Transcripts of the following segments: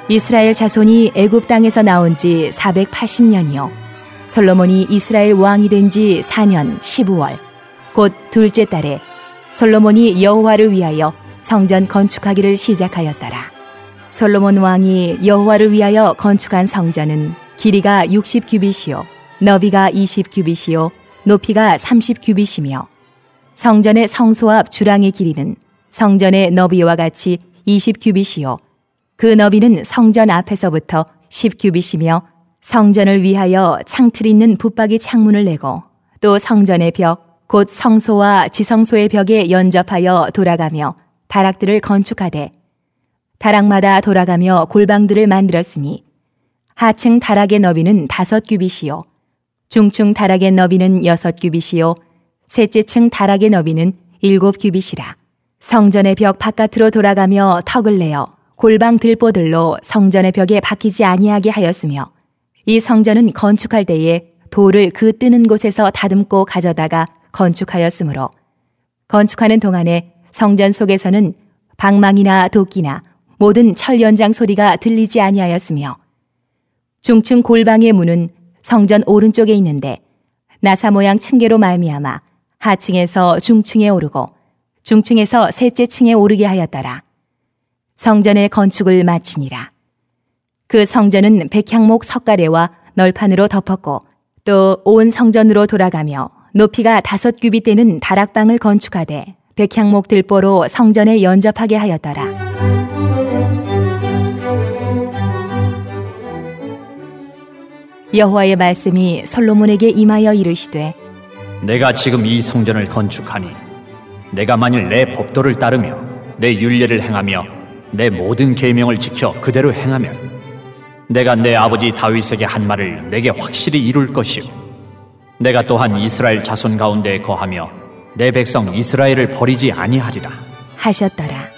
이스라엘 자손이 애굽 땅에서 나온 지 480년이요 솔로몬이 이스라엘 왕이 된 지 4년 15월 곧 둘째 달에 솔로몬이 여호와를 위하여 성전 건축하기를 시작하였더라. 솔로몬 왕이 여호와를 위하여 건축한 성전은 길이가 60규빗이요 너비가 20규빗이요 높이가 30규빗이며 성전의 성소 앞 주랑의 길이는 성전의 너비와 같이 20규빗이요 그 너비는 성전 앞에서부터 10규빗이며 성전을 위하여 창틀 있는 붙박이 창문을 내고 또 성전의 벽, 곧 성소와 지성소의 벽에 연접하여 돌아가며 다락들을 건축하되 다락마다 돌아가며 골방들을 만들었으니 하층 다락의 너비는 5규빗이요 중층 다락의 너비는 6규빗이요 셋째 층 다락의 너비는 7규빗이라. 성전의 벽 바깥으로 돌아가며 턱을 내어 골방 들보들로 성전의 벽에 박히지 아니하게 하였으며 이 성전은 건축할 때에 돌을 그 뜨는 곳에서 다듬고 가져다가 건축하였으므로 건축하는 동안에 성전 속에서는 방망이나 도끼나 모든 철 연장 소리가 들리지 아니하였으며 중층 골방의 문은 성전 오른쪽에 있는데 나사 모양 층계로 말미암아 하층에서 중층에 오르고 중층에서 셋째 층에 오르게 하였더라. 성전의 건축을 마치니라. 그 성전은 백향목 석가래와 널판으로 덮었고 또 온 성전으로 돌아가며 높이가 5규빗 되는 다락방을 건축하되 백향목 들보로 성전에 연접하게 하였더라. 여호와의 말씀이 솔로몬에게 임하여 이르시되 내가 지금 이 성전을 건축하니 내가 만일 내 법도를 따르며 내 율례를 행하며 내 모든 계명을 지켜 그대로 행하면 내가 내 아버지 다윗에게 한 말을 내게 확실히 이룰 것이요 내가 또한 이스라엘 자손 가운데 거하며 내 백성 이스라엘을 버리지 아니하리라 하셨더라.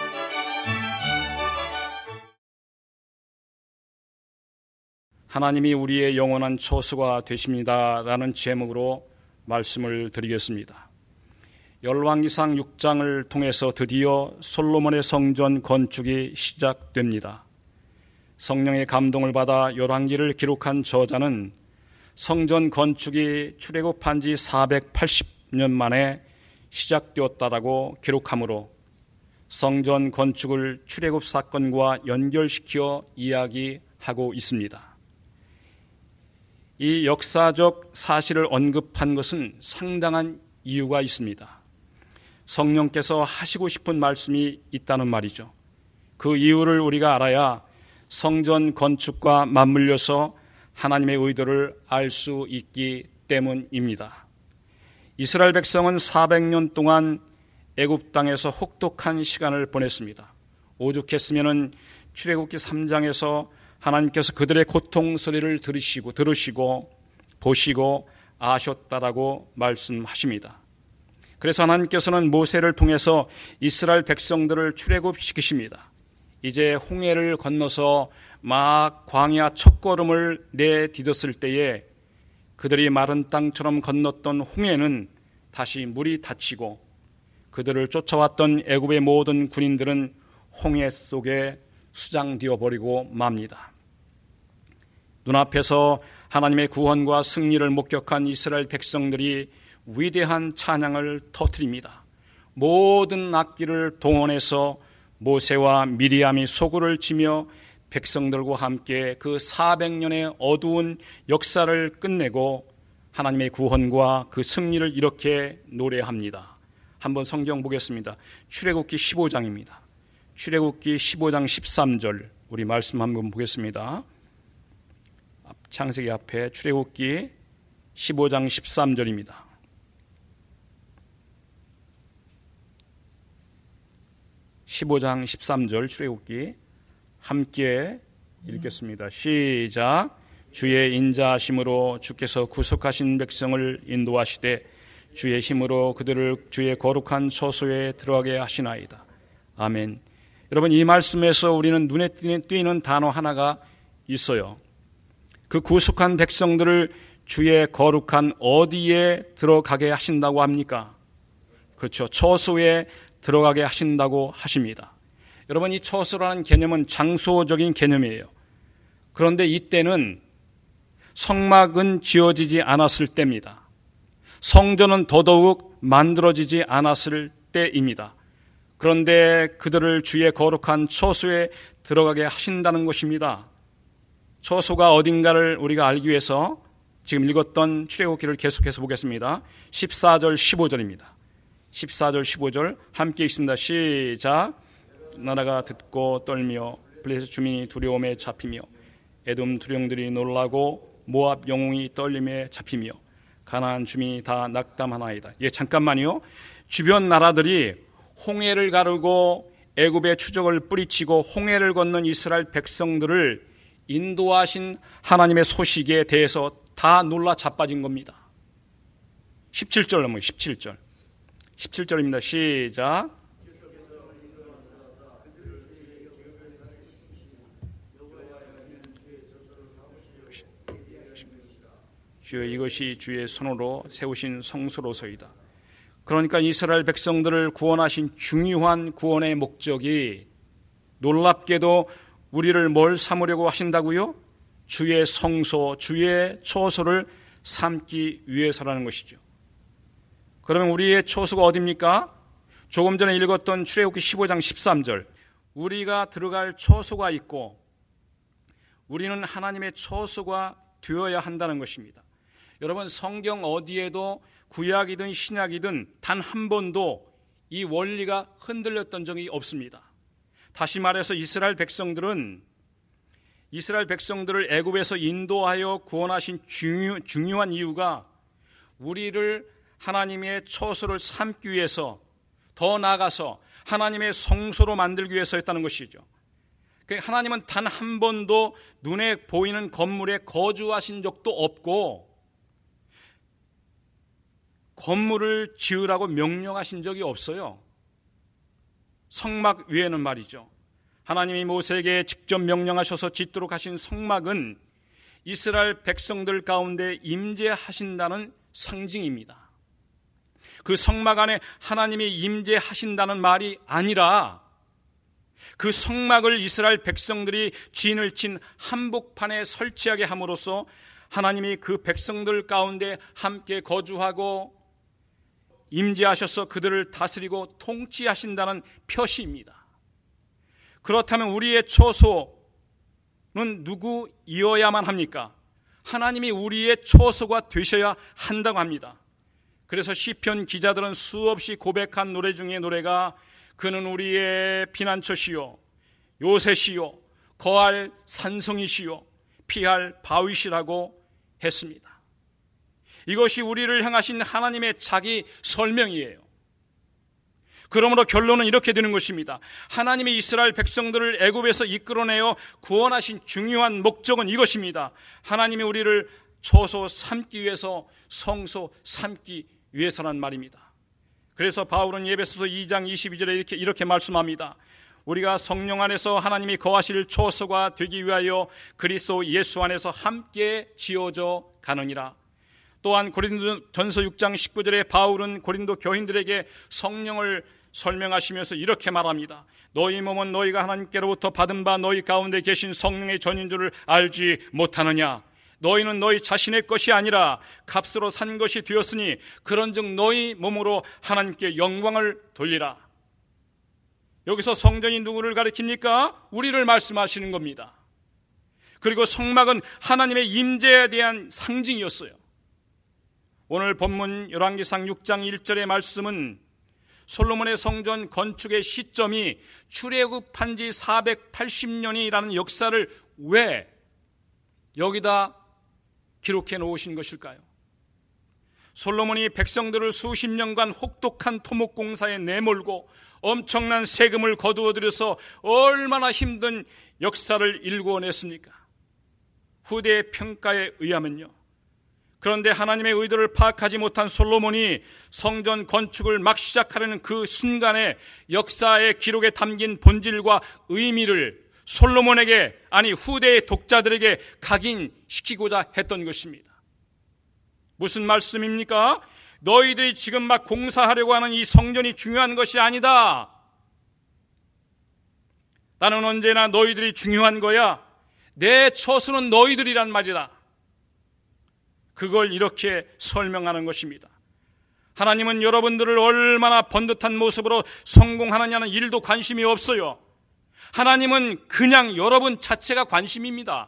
하나님이 우리의 영원한 처소가 되십니다 라는 제목으로 말씀을 드리겠습니다. 열왕기상 6장을 통해서 드디어 솔로몬의 성전 건축이 시작됩니다. 성령의 감동을 받아 열왕기를 기록한 저자는 성전 건축이 출애굽한 지 480년 만에 시작되었다라고 기록하므로 성전 건축을 출애굽 사건과 연결시켜 이야기하고 있습니다. 이 역사적 사실을 언급한 것은 상당한 이유가 있습니다. 성령께서 하시고 싶은 말씀이 있다는 말이죠. 그 이유를 우리가 알아야 성전 건축과 맞물려서 하나님의 의도를 알 수 있기 때문입니다. 이스라엘 백성은 400년 동안 애굽 땅에서 혹독한 시간을 보냈습니다. 오죽했으면 출애굽기 3장에서 하나님께서 그들의 고통 소리를 들으시고 보시고 아셨다라고 말씀하십니다. 그래서 하나님께서는 모세를 통해서 이스라엘 백성들을 출애굽시키십니다. 이제 홍해를 건너서 막 광야 첫걸음을 내디뎠을 때에 그들이 마른 땅처럼 건넜던 홍해는 다시 물이 닫히고 그들을 쫓아왔던 애굽의 모든 군인들은 홍해 속에 수장되어 버리고 맙니다. 눈앞에서 하나님의 구원과 승리를 목격한 이스라엘 백성들이 위대한 찬양을 터뜨립니다. 모든 악기를 동원해서 모세와 미리암이 소구를 치며 백성들과 함께 그 400년의 어두운 역사를 끝내고 하나님의 구원과 그 승리를 이렇게 노래합니다. 한번 성경 보겠습니다. 출애굽기 15장입니다. 출애굽기 15장 13절 우리 말씀 한번 보겠습니다. 창세기 앞에 출애굽기 15장 13절입니다. (15장 13절) 출애굽기 함께 읽겠습니다. 시작. 주의 인자하심으로 주께서 구속하신 백성을 인도하시되 주의 힘으로 그들을 주의 거룩한 처소에 들어가게 하시나이다. 아멘. 여러분, 이 말씀에서 우리는 눈에 띄는 단어 하나가 있어요. 그 구속한 백성들을 주의 거룩한 어디에 들어가게 하신다고 합니까? 그렇죠. 처소에 들어가게 하신다고 하십니다. 여러분, 이 처소라는 개념은 장소적인 개념이에요. 그런데 이때는 성막은 지어지지 않았을 때입니다. 성전은 더더욱 만들어지지 않았을 때입니다. 그런데 그들을 주의 거룩한 처소에 들어가게 하신다는 것입니다. 처소가 어딘가를 우리가 알기 위해서 지금 읽었던 출애굽기를 계속해서 보겠습니다. 14절 15절입니다. 14절 15절 함께 읽습니다. 시작. 나라가 듣고 떨며 블레셋 주민이 두려움에 잡히며 에돔 두령들이 놀라고 모압 영웅이 떨림에 잡히며 가나안 주민이 다 낙담하나이다. 예, 잠깐만요. 주변 나라들이 홍해를 가르고 애굽의 추적을 뿌리치고 홍해를 건넌 이스라엘 백성들을 인도하신 하나님의 소식에 대해서 다 놀라 자빠진 겁니다. 17절 넘어요. 17절. 17절입니다. 시작. 주여, 이것이 주의 손으로 세우신 성소로서이다. 그러니까 이스라엘 백성들을 구원하신 중요한 구원의 목적이 놀랍게도 우리를 뭘 삼으려고 하신다고요? 주의 성소, 주의 처소를 삼기 위해서라는 것이죠. 그러면 우리의 처소가 어디입니까? 조금 전에 읽었던 출애굽기 15장 13절. 우리가 들어갈 처소가 있고 우리는 하나님의 처소가 되어야 한다는 것입니다. 여러분, 성경 어디에도 구약이든 신약이든 단 한 번도 이 원리가 흔들렸던 적이 없습니다. 다시 말해서 이스라엘 백성들을 애굽에서 인도하여 구원하신 중요한 이유가 우리를 하나님의 처소를 삼기 위해서, 더 나아가서 하나님의 성소로 만들기 위해서였다는 것이죠. 하나님은 단 한 번도 눈에 보이는 건물에 거주하신 적도 없고 건물을 지으라고 명령하신 적이 없어요. 성막 위에는 말이죠. 하나님이 모세에게 직접 명령하셔서 짓도록 하신 성막은 이스라엘 백성들 가운데 임재하신다는 상징입니다. 그 성막 안에 하나님이 임재하신다는 말이 아니라 그 성막을 이스라엘 백성들이 진을 친 한복판에 설치하게 함으로써 하나님이 그 백성들 가운데 함께 거주하고 임재하셔서 그들을 다스리고 통치하신다는 표시입니다. 그렇다면 우리의 처소는 누구이어야만 합니까? 하나님이 우리의 처소가 되셔야 한다고 합니다. 그래서 시편 기자들은 수없이 고백한 노래 중에 노래가 그는 우리의 피난처시요 요새시요 거할 산성이시요 피할 바위시라고 했습니다. 이것이 우리를 향하신 하나님의 자기 설명이에요. 그러므로 결론은 이렇게 되는 것입니다. 하나님이 이스라엘 백성들을 애굽에서 이끌어내어 구원하신 중요한 목적은 이것입니다. 하나님이 우리를 처소 삼기 위해서, 성소 삼기 위해서란 말입니다. 그래서 바울은 에베소서 2장 22절에 이렇게 말씀합니다. 우리가 성령 안에서 하나님이 거하실 처소가 되기 위하여 그리스도 예수 안에서 함께 지어져 가느니라. 또한 고린도전서 6장 19절에 바울은 고린도 교인들에게 성령을 설명하시면서 이렇게 말합니다. 너희 몸은 너희가 하나님께로부터 받은 바 너희 가운데 계신 성령의 전인 줄을 알지 못하느냐. 너희는 너희 자신의 것이 아니라 값으로 산 것이 되었으니 그런즉 너희 몸으로 하나님께 영광을 돌리라. 여기서 성전이 누구를 가리킵니까? 우리를 말씀하시는 겁니다. 그리고 성막은 하나님의 임재에 대한 상징이었어요. 오늘 본문 열왕기상 6장 1절의 말씀은 솔로몬의 성전 건축의 시점이 출애굽한 지 480년이라는 역사를 왜 여기다 기록해 놓으신 것일까요? 솔로몬이 백성들을 수십 년간 혹독한 토목공사에 내몰고 엄청난 세금을 거두어들여서 얼마나 힘든 역사를 일궈냈습니까? 후대의 평가에 의하면요. 그런데 하나님의 의도를 파악하지 못한 솔로몬이 성전 건축을 막 시작하려는 그 순간에 역사의 기록에 담긴 본질과 의미를 솔로몬에게, 아니 후대의 독자들에게 각인시키고자 했던 것입니다. 무슨 말씀입니까? 너희들이 지금 막 공사하려고 하는 이 성전이 중요한 것이 아니다. 나는 언제나 너희들이 중요한 거야. 내 처소는 너희들이란 말이다. 그걸 이렇게 설명하는 것입니다. 하나님은 여러분들을 얼마나 번듯한 모습으로 성공하느냐는 일도 관심이 없어요. 하나님은 그냥 여러분 자체가 관심입니다.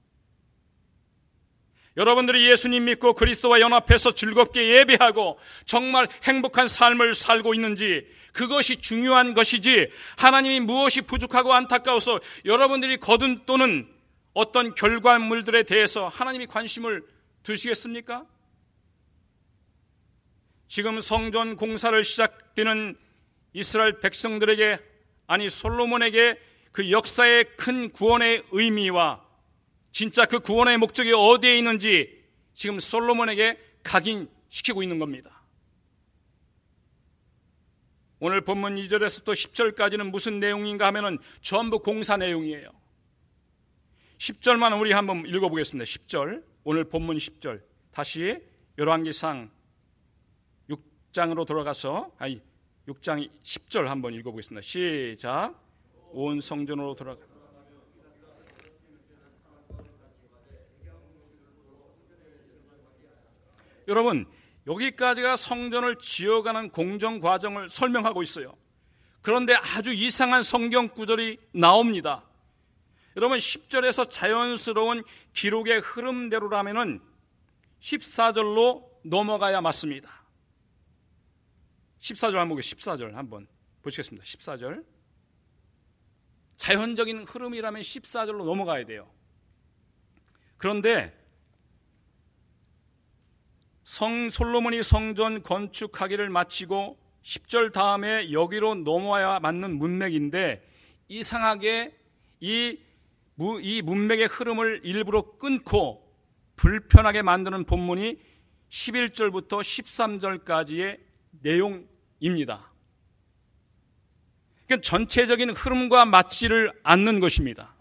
여러분들이 예수님 믿고 그리스도와 연합해서 즐겁게 예배하고 정말 행복한 삶을 살고 있는지, 그것이 중요한 것이지, 하나님이 무엇이 부족하고 안타까워서 여러분들이 거둔 또는 어떤 결과물들에 대해서 하나님이 관심을 두시겠습니까? 지금 성전 공사를 시작되는 이스라엘 백성들에게, 아니 솔로몬에게 그 역사의 큰 구원의 의미와 진짜 그 구원의 목적이 어디에 있는지 지금 솔로몬에게 각인시키고 있는 겁니다. 오늘 본문 2절에서 또 10절까지는 무슨 내용인가 하면은 전부 공사 내용이에요. 10절만 우리 한번 읽어보겠습니다. 10절, 오늘 본문 10절. 다시 열왕기상 6장으로 돌아가서 6장 10절 한번 읽어보겠습니다. 시작. 온 성전으로 돌아가. 여러분, 여기까지가 성전을 지어가는 공정 과정을 설명하고 있어요. 그런데 아주 이상한 성경 구절이 나옵니다. 여러분, 10절에서 자연스러운 기록의 흐름대로라면은 14절로 넘어가야 맞습니다. 14절 한번 보겠습니다. 14절 한번 보시겠습니다. 14절. 자연적인 흐름이라면 14절로 넘어가야 돼요. 그런데 솔로몬이 성전 건축하기를 마치고 10절 다음에 여기로 넘어와야 맞는 문맥인데, 이상하게 이 문맥의 흐름을 일부러 끊고 불편하게 만드는 본문이 11절부터 13절까지의 내용입니다. 그러니까 전체적인 흐름과 맞지를 않는 것입니다.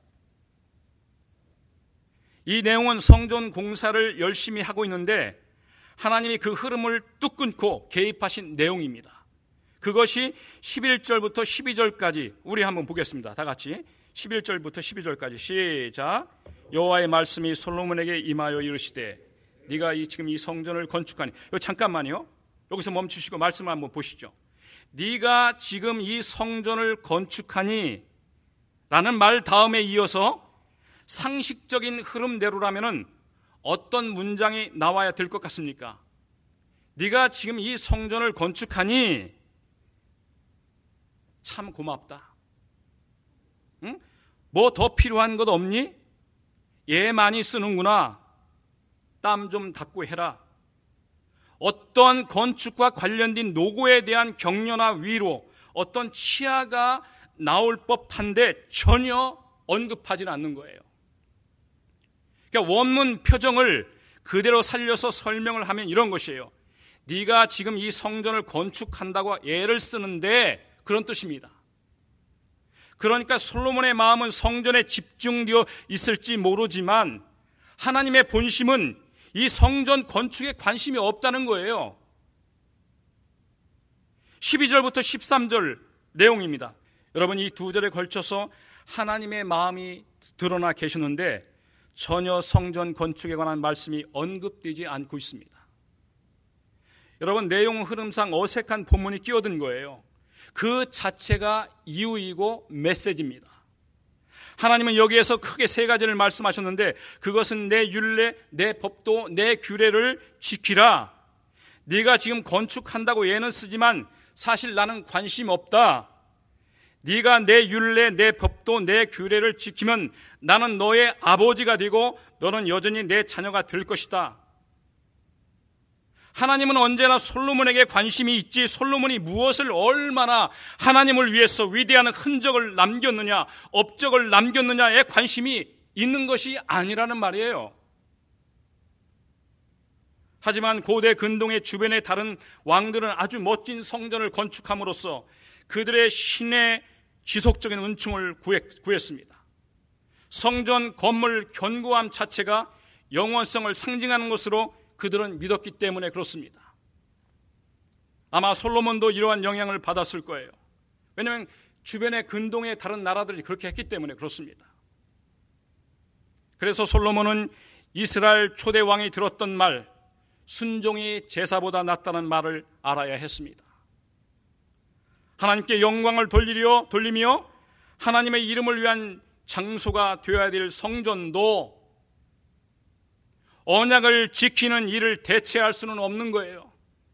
이 내용은 성전 공사를 열심히 하고 있는데 하나님이 그 흐름을 뚝 끊고 개입하신 내용입니다. 그것이 11절부터 12절까지 우리 한번 보겠습니다. 다 같이 11절부터 12절까지 시작. 여호와의 말씀이 솔로몬에게 임하여 이르시되 네가 지금 이 성전을 건축하니, 잠깐만요. 여기서 멈추시고 말씀을 한번 보시죠. 네가 지금 이 성전을 건축하니 라는 말 다음에 이어서 상식적인 흐름대로라면은 어떤 문장이 나와야 될 것 같습니까? 네가 지금 이 성전을 건축하니 참 고맙다. 응? 뭐 더 필요한 것 없니? 얘 많이 쓰는구나. 땀 좀 닦고 해라. 어떤 건축과 관련된 노고에 대한 격려나 위로, 어떤 치하가 나올 법한데 전혀 언급하지는 않는 거예요. 그러니까 원문 표정을 그대로 살려서 설명을 하면 이런 것이에요. 네가 지금 이 성전을 건축한다고 애를 쓰는데, 그런 뜻입니다. 그러니까 솔로몬의 마음은 성전에 집중되어 있을지 모르지만 하나님의 본심은 이 성전 건축에 관심이 없다는 거예요. 12절부터 13절 내용입니다. 여러분, 이 두 절에 걸쳐서 하나님의 마음이 드러나 계시는데 전혀 성전 건축에 관한 말씀이 언급되지 않고 있습니다. 여러분, 내용 흐름상 어색한 본문이 끼어든 거예요. 그 자체가 이유이고 메시지입니다. 하나님은 여기에서 크게 세 가지를 말씀하셨는데, 그것은 내 율례, 내 법도, 내 규례를 지키라. 네가 지금 건축한다고 얘는 쓰지만 사실 나는 관심 없다. 네가 내 율례, 내 법도, 내 규례를 지키면 나는 너의 아버지가 되고 너는 여전히 내 자녀가 될 것이다. 하나님은 언제나 솔로몬에게 관심이 있지, 솔로몬이 무엇을 얼마나 하나님을 위해서 위대한 흔적을 남겼느냐, 업적을 남겼느냐에 관심이 있는 것이 아니라는 말이에요. 하지만 고대 근동의 주변의 다른 왕들은 아주 멋진 성전을 건축함으로써 그들의 신의 지속적인 은총을 구했습니다. 성전 건물 견고함 자체가 영원성을 상징하는 것으로 그들은 믿었기 때문에 그렇습니다. 아마 솔로몬도 이러한 영향을 받았을 거예요. 왜냐하면 주변의 근동의 다른 나라들이 그렇게 했기 때문에 그렇습니다. 그래서 솔로몬은 이스라엘 초대 왕이 들었던 말, 순종이 제사보다 낫다는 말을 알아야 했습니다. 하나님께 영광을 돌리며 하나님의 이름을 위한 장소가 되어야 될 성전도 언약을 지키는 일을 대체할 수는 없는 거예요.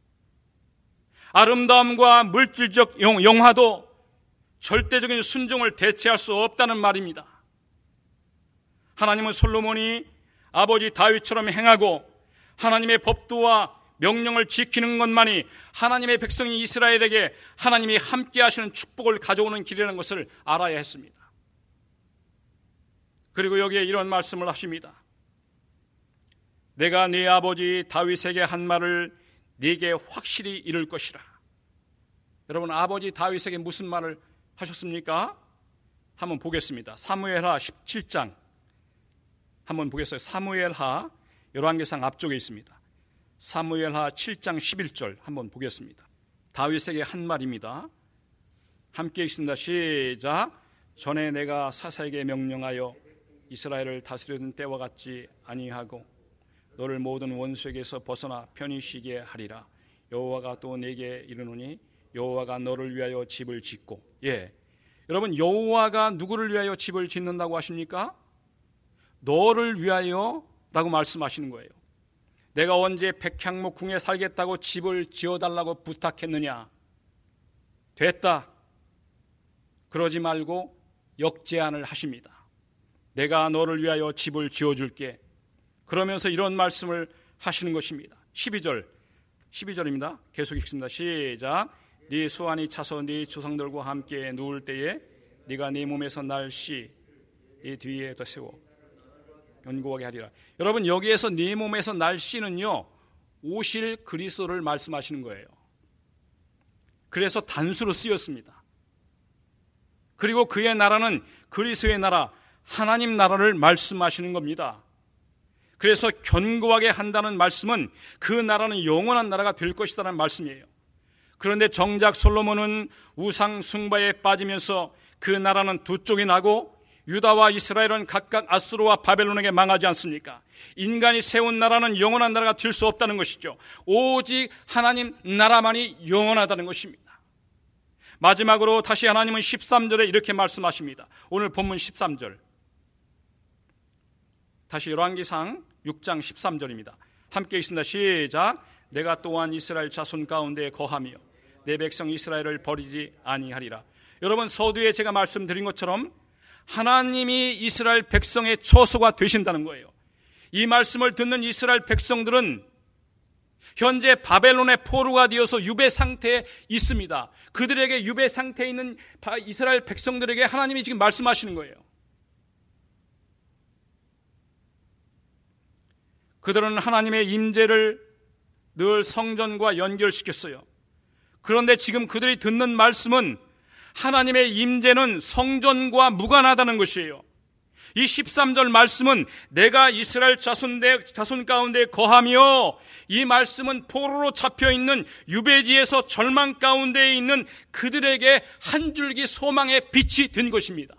아름다움과 물질적 영화도 절대적인 순종을 대체할 수 없다는 말입니다. 하나님은 솔로몬이 아버지 다윗처럼 행하고 하나님의 법도와 명령을 지키는 것만이 하나님의 백성이 이스라엘에게 하나님이 함께 하시는 축복을 가져오는 길이라는 것을 알아야 했습니다. 그리고 여기에 이런 말씀을 하십니다. 내가 네 아버지 다윗에게 한 말을 네게 확실히 이룰 것이라. 여러분, 아버지 다윗에게 무슨 말을 하셨습니까? 한번 보겠습니다. 사무엘하 17장 한번 보겠어요. 사무엘하 열왕기상 앞쪽에 있습니다. 사무엘하 7장 11절 한번 보겠습니다. 다윗에게 한 말입니다. 함께 읽습니다. 시작. 전에 내가 사사에게 명령하여 이스라엘을 다스리던 때와 같지 아니하고 너를 모든 원수에게서 벗어나 편히 쉬게 하리라. 여호와가 또 내게 이르노니 여호와가 너를 위하여 집을 짓고. 여러분, 여호와가 누구를 위하여 집을 짓는다고 하십니까? 너를 위하여 라고 말씀하시는 거예요. 내가 언제 백향목 궁에 살겠다고 집을 지어달라고 부탁했느냐? 됐다. 그러지 말고 역제안을 하십니다. 내가 너를 위하여 집을 지어줄게. 그러면서 이런 말씀을 하시는 것입니다. 12절입니다. 계속 읽습니다. 시작. 네 수완이 차서 네 조상들과 함께 누울 때에 네가 네 몸에서 날 씨 네 뒤에 더 세워 견고하게 하리라. 여러분, 여기에서 네 몸에서 날 씨는요, 오실 그리스도를 말씀하시는 거예요. 그래서 단수로 쓰였습니다. 그리고 그의 나라는 그리스도의 나라, 하나님 나라를 말씀하시는 겁니다. 그래서 견고하게 한다는 말씀은 그 나라는 영원한 나라가 될 것이라는 말씀이에요. 그런데 정작 솔로몬은 우상 숭배에 빠지면서 그 나라는 두 쪽이 나고 유다와 이스라엘은 각각 아수르와 바벨론에게 망하지 않습니까? 인간이 세운 나라는 영원한 나라가 될 수 없다는 것이죠. 오직 하나님 나라만이 영원하다는 것입니다. 마지막으로 다시 하나님은 13절에 이렇게 말씀하십니다. 오늘 본문 13절. 다시 열왕기상 6장 13절입니다. 함께 있습니다. 시작. 내가 또한 이스라엘 자손 가운데 거하며 내 백성 이스라엘을 버리지 아니하리라. 여러분, 서두에 제가 말씀드린 것처럼 하나님이 이스라엘 백성의 처소가 되신다는 거예요. 이 말씀을 듣는 이스라엘 백성들은 현재 바벨론의 포로가 되어서 유배 상태에 있습니다. 그들에게 유배 상태에 있는 이스라엘 백성들에게 하나님이 지금 말씀하시는 거예요. 그들은 하나님의 임재를 늘 성전과 연결시켰어요. 그런데 지금 그들이 듣는 말씀은 하나님의 임재는 성전과 무관하다는 것이에요. 이 13절 말씀은 내가 이스라엘 자손 가운데 거하며, 이 말씀은 포로로 잡혀있는 유배지에서 절망 가운데 있는 그들에게 한 줄기 소망의 빛이 된 것입니다.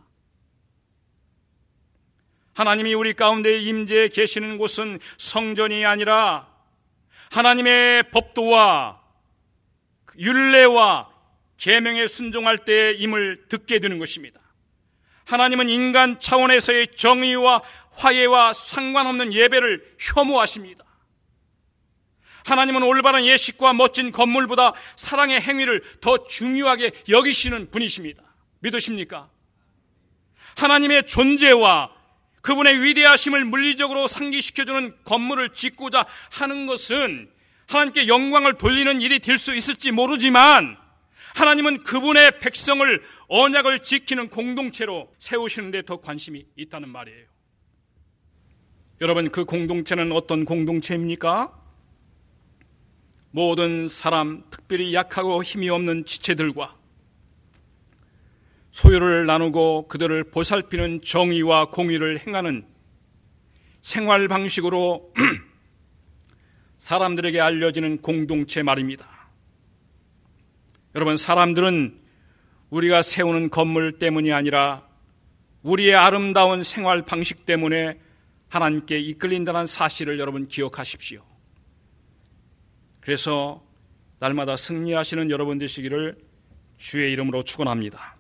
하나님이 우리 가운데 임재해 계시는 곳은 성전이 아니라 하나님의 법도와 율례와 계명에 순종할 때의 임을 듣게 되는 것입니다. 하나님은 인간 차원에서의 정의와 화해와 상관없는 예배를 혐오하십니다. 하나님은 올바른 예식과 멋진 건물보다 사랑의 행위를 더 중요하게 여기시는 분이십니다. 믿으십니까? 하나님의 존재와 그분의 위대하심을 물리적으로 상기시켜주는 건물을 짓고자 하는 것은 하나님께 영광을 돌리는 일이 될 수 있을지 모르지만, 하나님은 그분의 백성을 언약을 지키는 공동체로 세우시는 데 더 관심이 있다는 말이에요. 여러분, 그 공동체는 어떤 공동체입니까? 모든 사람, 특별히 약하고 힘이 없는 지체들과 소유를 나누고 그들을 보살피는 정의와 공의를 행하는 생활 방식으로 사람들에게 알려지는 공동체 말입니다. 여러분, 사람들은 우리가 세우는 건물 때문이 아니라 우리의 아름다운 생활 방식 때문에 하나님께 이끌린다는 사실을 여러분 기억하십시오. 그래서 날마다 승리하시는 여러분 되시기를 주의 이름으로 축원합니다.